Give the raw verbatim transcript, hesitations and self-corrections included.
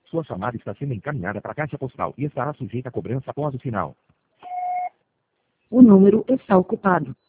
Sua chamada está sendo encaminhada para a caixa postal e estará sujeita a cobrança após o sinal. O número está ocupado.